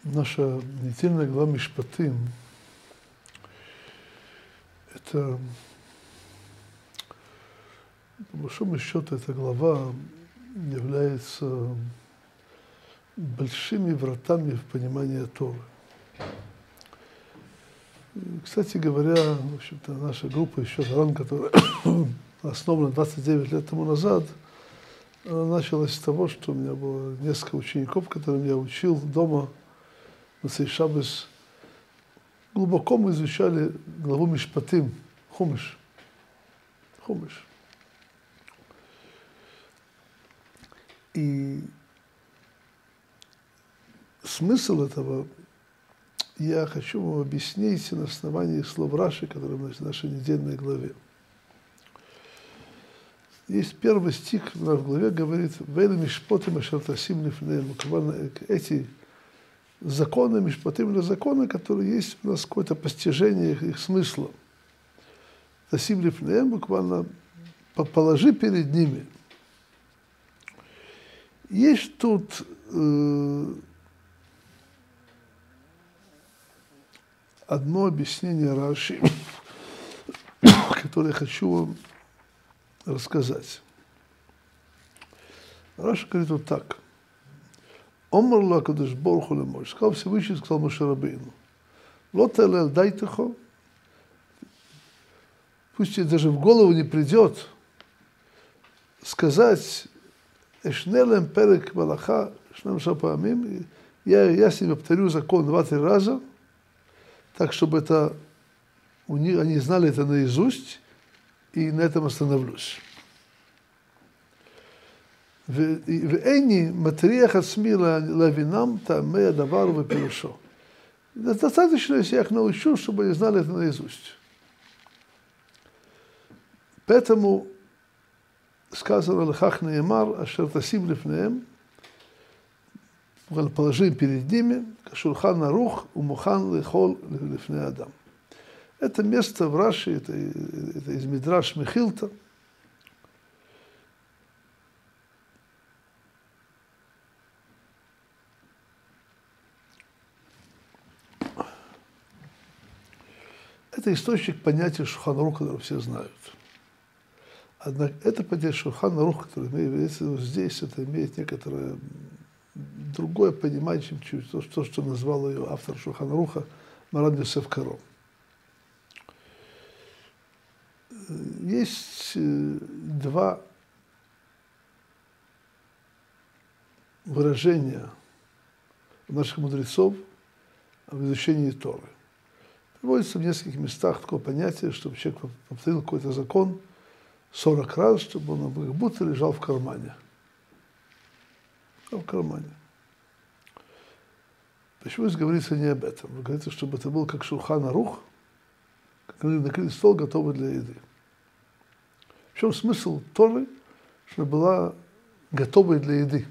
Наша недельная глава Мишпатим – это, по большому счету, эта глава является большими вратами в понимание Торы. Кстати говоря, в общем-то, наша группа еще Ран, которая основана 29 лет тому назад, она началась с того, что у меня было несколько учеников, которым я учил дома на Моцей Шаббос. Глубоко мы изучали главу Мишпатим, Хумиш. И смысл этого я хочу вам объяснить на основании слов Раши, которые в нашей недельной главе. Есть первый стих в главе, говорит: «Вейли мишпотим ашер тасим лифнеем». Эти законы, мишпотим, законы, которые есть у нас какое-то постижение их смысла. Тасим лифнеем, буквально положи перед ними. Есть тут одно объяснение Раши, которое я хочу вам рассказать. Раши говорит вот так. Омар ла кадош барух ху лемоше. Сказал Всевышний, сказал Моше Рабейну: лот элел дайтехо. Пусть тебе даже в голову не придет сказать эшнелем перек балаха шнам шапамим. Я себе повторю закон 2-3 раза, так, чтобы это они знали это наизусть, и на этом остановлюсь. Вэйни матриях ацми лавинам таамея давару вепирушо. Достаточно, если я их научу, чтобы они знали это наизусть. Поэтому сказано лехах неемар ашер тасим лифнеем, положим перед ними шулхан арух умухан лехол лифней адам. Это место в Раши, это из Мидраш Мехилта. Это источник понятия Шулхан Арух, который все знают. Однако это понятие Шулхан Арух, которое имеется здесь, это имеет некоторое другое понимание, чем то, что назвал ее автор Шулхан Аруха Маран Йосеф Каро. Есть два выражения наших мудрецов в изучении Торы. Приводится в нескольких местах такое понятие, чтобы человек повторил какой-то закон 40 раз, чтобы он как будто лежал в кармане. Почему здесь говорится не об этом? Говорится, чтобы это был как Шулхан Арух, как накрытый стол, готовый для еды. В чем смысл Торы, чтобы была готовой для еды?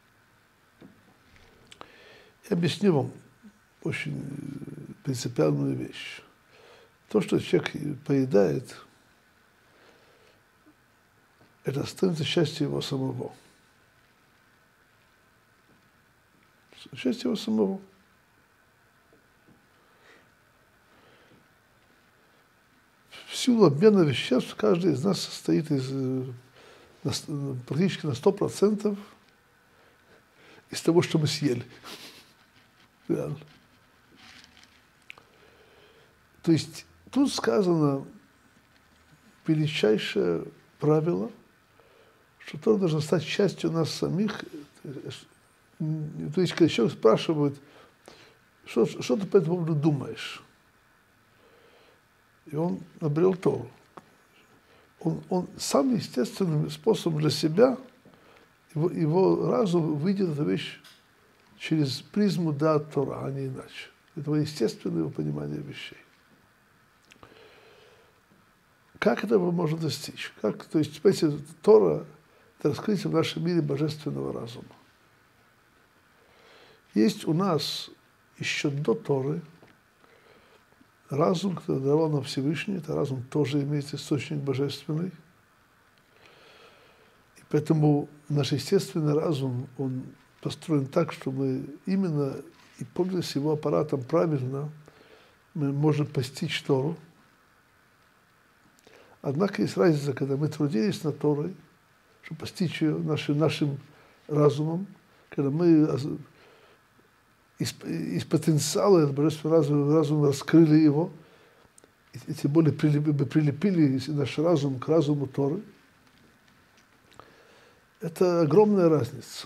Я объясню вам очень принципиальную вещь. То, что человек поедает, это становится частью его самого. Часть его самого. В силу обмена веществ каждый из нас состоит практически на 100% из того, что мы съели. Реально. То есть тут сказано величайшее правило, что Тора должна стать частью нас самих. То есть, когда человек спрашивает, что ты по этому поводу думаешь, и он обрел Тору. Он самым естественным способом для себя, его разум видит эту вещь через призму дат Тора, а не иначе. Это естественное его понимание вещей. Как этого можно достичь? То есть, понимаете, Тора – это раскрытие в нашем мире божественного разума. Есть у нас еще до Торы разум, который давал нам Всевышний, это разум тоже имеет источник божественный. И поэтому наш естественный разум, он построен так, что мы именно и, пользуясь его аппаратом правильно, мы можем постичь Тору. Однако есть разница, когда мы трудились над Торой, чтобы постичь ее нашим разумом, когда мы из потенциала божественного разума раскрыли его, и тем более прилепили наш разум к разуму Торы. Это огромная разница.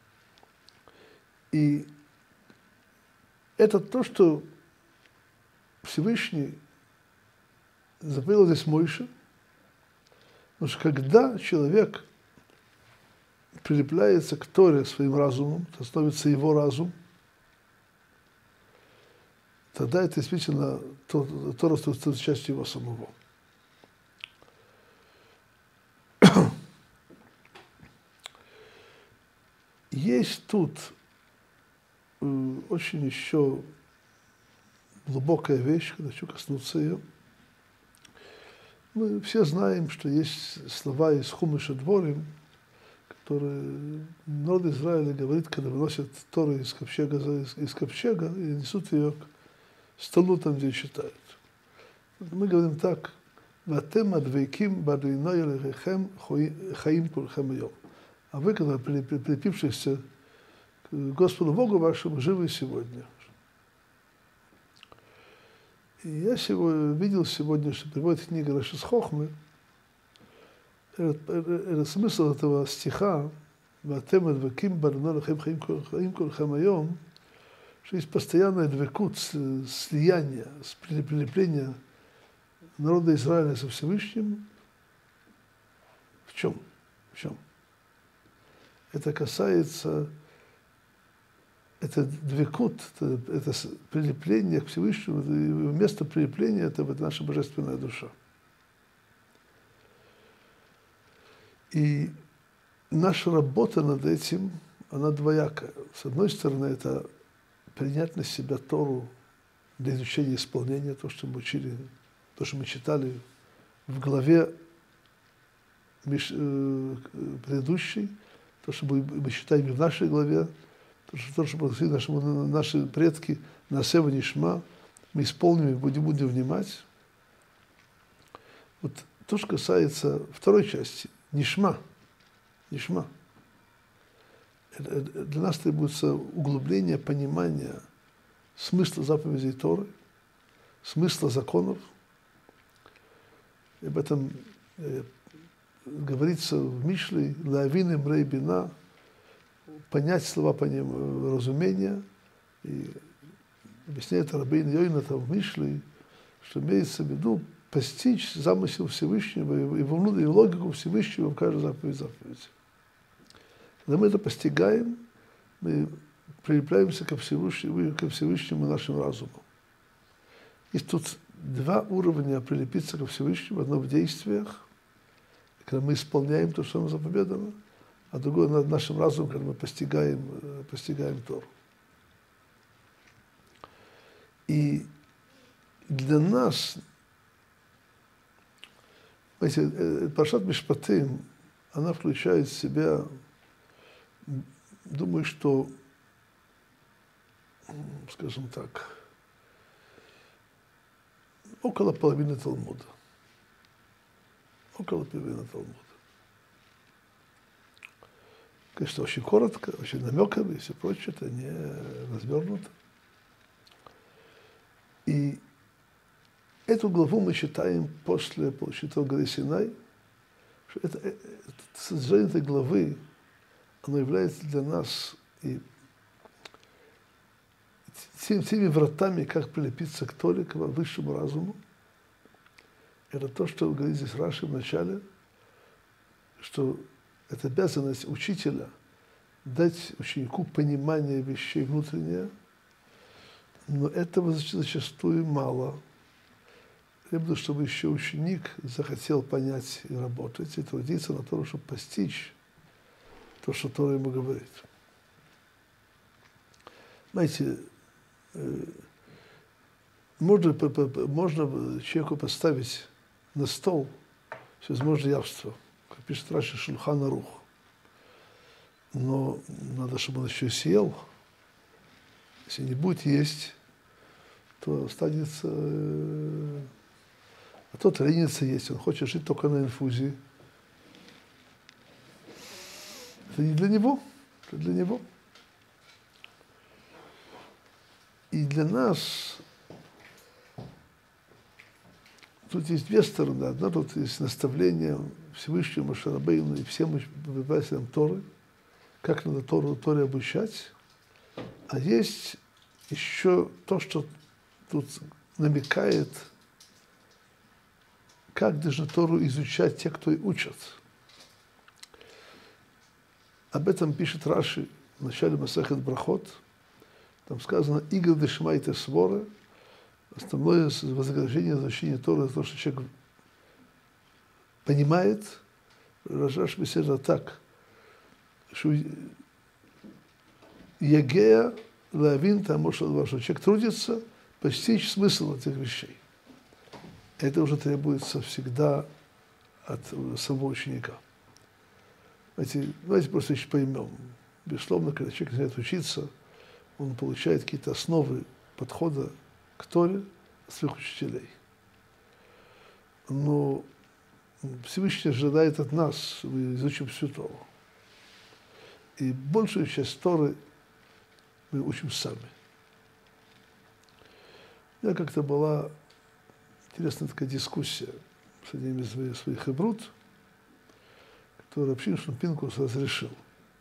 И это то, что Всевышний заповедал здесь Мойше, потому что когда человек прилепляется к Торе своим разумом, то становится его разум, тогда это действительно Тора становится частью его самого. Есть тут очень еще глубокая вещь, хочу коснуться ее. Мы все знаем, что есть слова из Хумаша Дворим, которые народ Израиля говорит, когда выносят Тору из ковчега и несут ее к столу, там, где читают. Мы говорим так: «Ватем адвейким бадуиной элехем хаим кулхем йом». А вы, когда прилепившиеся к Господу Богу вашему, живы сегодня. И я видел сегодня, что приводит книга Рашис Хохмы, это смысл этого стиха, «Ватем адвеким бадуиной элехем хаим кулхем йом», что есть постоянное двекут, слияние, прилепление народа Израиля со Всевышним. В чем? В чем? Это касается, это двекут, это прилепление к Всевышнему, место прилепления – это вот наша божественная душа. И наша работа над этим, она двоякая. С одной стороны, это принять на себя Тору для изучения и исполнения, то, что мы учили, то, что мы читали в главе предыдущей, то, что мы читаем и в нашей главе, то, что наши предки на Сева Нишма, мы исполним и будем внимать. Вот то, что касается второй части, Нишма. Для нас требуется углубление понимания смысла заповедей Торы, смысла законов. И об этом говорится в Мишле: «Лавин имрей бина», понять слова по ним разумения. И объясняет Рабейн Йойна там в Мишле, что имеется в виду постичь замысел Всевышнего и внутреннюю логику Всевышнего в каждой заповеди. Когда мы это постигаем, мы прилепляемся ко Всевышнему нашим разумом. Есть тут два уровня прилепиться ко Всевышнему. Одно в действиях, когда мы исполняем то, что нам заповедано, а другое над нашим разумом, когда мы постигаем Тору. И для нас, знаете, Паршат Мишпатим, она включает в себя, думаю, что, скажем так, около половины Талмуда. Около половины Талмуда. Конечно, очень коротко, очень намеками и все прочее, это не развернуто. И эту главу мы читаем после получения горы Синай. Это содержание этой главы, оно является для нас и теми вратами, как прилепиться к Торе, к высшему разуму. Это то, что говорит здесь Раши в начале, что это обязанность учителя дать ученику понимание вещей внутреннее, но этого зачастую мало. Требуется, чтобы еще ученик захотел понять и работать, и трудиться на то, чтобы постичь то, что Тора ему говорит. Знаете, можно человеку поставить на стол всевозможные явства, как пишет Раши, Шульхан Арух. Но надо, чтобы он еще съел. Если не будет есть, то останется... А тот ленится есть, он хочет жить только на инфузии. Это не для него, это для него. И для нас тут есть две стороны. Одна тут есть наставление Всевышнего Моше Рабейну и всем преподавателям Торы, как надо Торе обучать. А есть еще то, что тут намекает, как должны Тору изучать те, кто и учат. Об этом пишет Раши в начале Масехет Брахот. Там сказано «Игр дешмайте своры». Основное вознаграждение за изучение Торы – это то, что человек понимает. Раши пишет так, что «Егея лавин тому, что человек трудится постичь смысл этих вещей». Это уже требуется всегда от самого ученика. Давайте просто еще поймем. Безусловно, когда человек начинает учиться, он получает какие-то основы подхода к Торе от своих учителей. Но Всевышний ожидает от нас, что мы изучим всю Тору. И большую часть Торы мы учим сами. У меня как-то была интересная такая дискуссия с одним из своих хеврут, который Рав Шимшон Пинкус разрешил.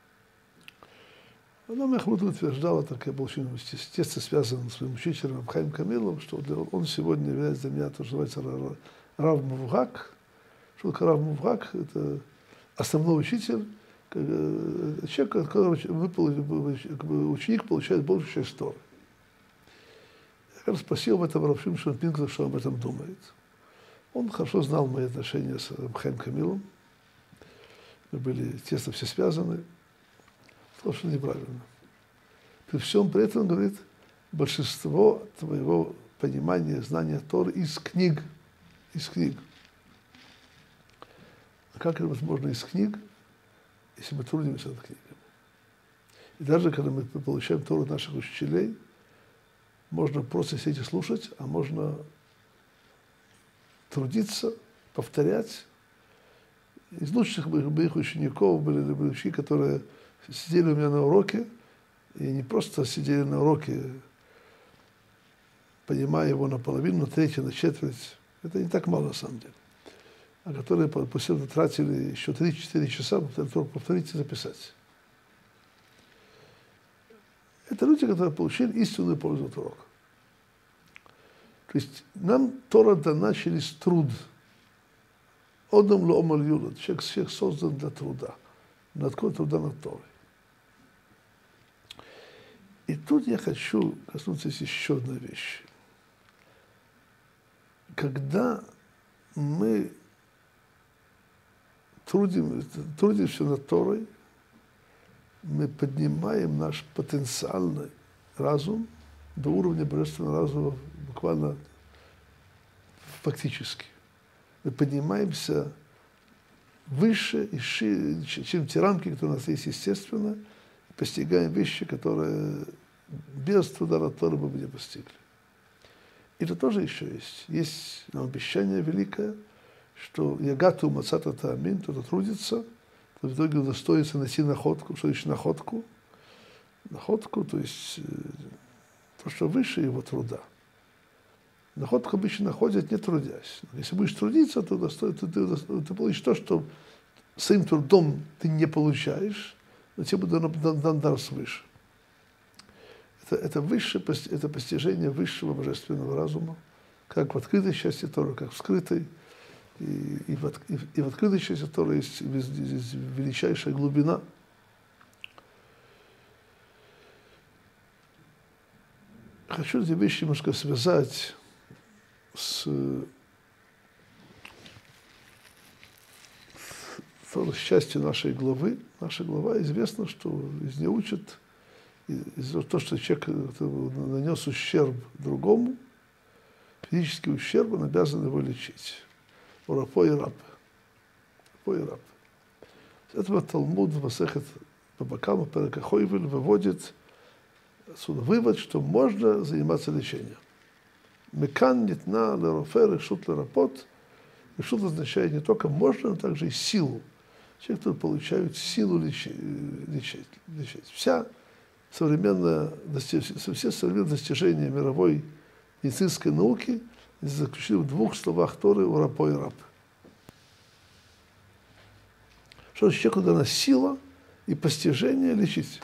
Она моя хеврута утверждала, так я был очень естественно связан с своим учителем Хаим Камилом, что он сегодня является для меня то, что называется Рав Мувгак. Что такое Рав Мувгак? Это основной учитель, человек, от которого ученик получает большую часть Торы. Я спросил об этом Рав Шимшона Пинкуса, что он об этом думает. Он хорошо знал мои отношения с Хаим Камилом. Мы были тесно все связаны. Сказал, что неправильно. При всем при этом, говорит, большинство твоего понимания, знания Торы из книг. Из книг. А как это возможно из книг, если мы трудимся над книгами? И даже когда мы получаем Тору от наших учителей, можно просто сидеть и слушать, а можно трудиться, повторять. Из лучших моих учеников были ученики, которые сидели у меня на уроке, и не просто сидели на уроке, понимая его наполовину, на третью, на четверть. Это не так мало на самом деле. А которые после этого тратили еще 3-4 часа, повторить и записать. Это люди, которые получили истинную пользу от урока. То есть нам Тора дана через труд. Одам лоомаль юлад. Человек создан для труда. Над какого труда над Торой. И тут я хочу коснуться еще одной вещи. Когда мы трудимся над Торой, мы поднимаем наш потенциальный разум до уровня божественного разума буквально фактически. Мы поднимаемся выше и шире, чем те рамки, которые у нас есть естественно, и постигаем вещи, которые без труда над Торой мы бы не постигли. И это тоже еще есть. Есть обещание великое, что ягату мацата таамин, кто-то трудится, то в итоге удостоится найти находку. Что значит находку? Находку, то есть то, что выше его труда. Находку обычно находят, не трудясь. Если будешь трудиться, то ты получишь то, что своим трудом ты не получаешь, но тебе будет дан дар свыше. Это постижение высшего божественного разума, как в открытой части Торы, как в скрытой. И в открытой части Торы есть величайшая глубина. Хочу эти вещи немножко связать с частью нашей главы. Наша глава известна, что из нее учат то, что человек нанес ущерб другому, физический ущерб, он обязан его лечить. Рапо и раб. С этого Талмуд в Масехет Баба Кама Перек Хойвель выводит Отсюда вывод, что можно заниматься лечением. Мекан нитна лерофе решут лерапот. Решут означает не только можно, но также и силу. Человек, который получает силу лечить. Все современные достижения мировой медицинской науки заключены в двух словах Торы «урапо» и «раб». Что человеку дана сила и постижение лечить.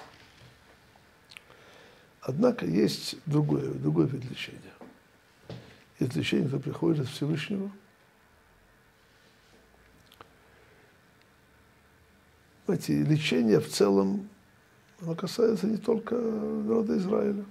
Однако есть другой вид лечения. Это лечение, которое приходит от Всевышнего. Знаете, лечение в целом, оно касается не только народа Израиля.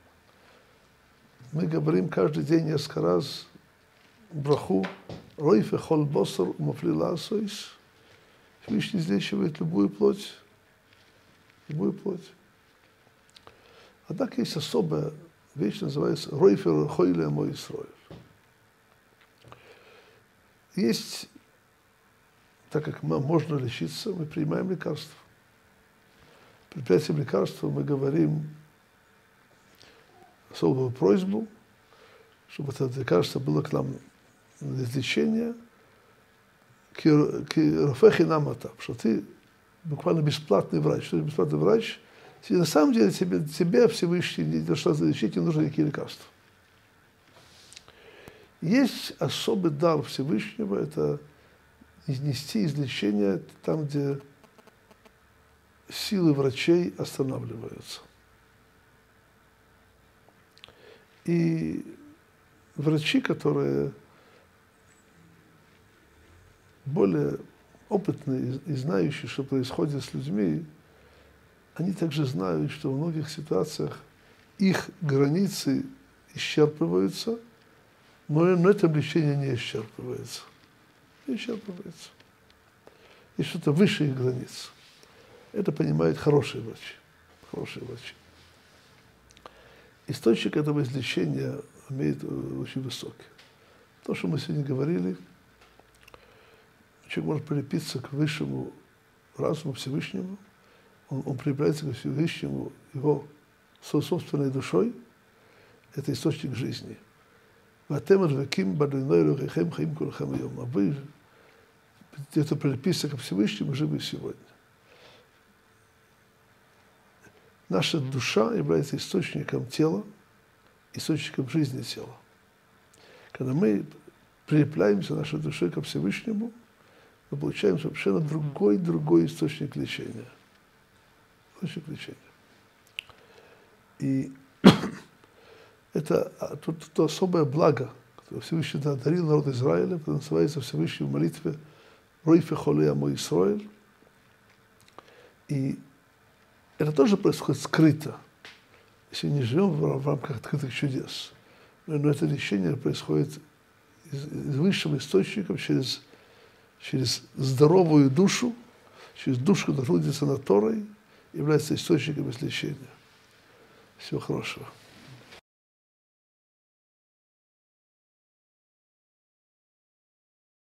Мы говорим каждый день несколько раз браху «Ройфе хол босар умафлила асойс». Всевышний излечивает любую плоть. Любую плоть. Однако есть особая вещь, называется «Ройфе хойле мой Исроэль». Есть, так как можно лечиться, мы принимаем лекарства. При принятии лекарства мы говорим особую просьбу, чтобы это лекарство было к нам для лечения, что ты буквально бесплатный врач. Что ты бесплатный врач? На самом деле тебе Всевышний не что лечить, не нужны никакие лекарства. Есть особый дар Всевышнего, это нести излечение там, где силы врачей останавливаются. И врачи, которые более опытные и знающие, что происходит с людьми, они также знают, что в многих ситуациях их границы исчерпываются, но это лечение не исчерпывается. Не исчерпывается. Есть что-то выше их границ. Это понимают хорошие врачи. Хорошие врачи. Источник этого излечения имеет очень высокий. То, что мы сегодня говорили, человек может прилепиться к высшему разуму Всевышнему, он прилепляется к Всевышнему его собственной душой, это источник жизни. А вы где-то прилепиться к Всевышнему живы сегодня. Наша душа является источником тела, источником жизни тела. Когда мы прилепляемся нашей душой ко Всевышнему, мы получаем совершенно другой источник лечения. Источник лечения. И это то особое благо, которое Всевышний одарил народ Израиля, которое называется Всевышний в молитве «Ройфе холе мой Исроэль». И это тоже происходит скрыто, если не живем в рамках открытых чудес. Но это лечение происходит из высшим источником, через здоровую душу, через душу, которая трудится над Торой, является источником излечения. Всего хорошего.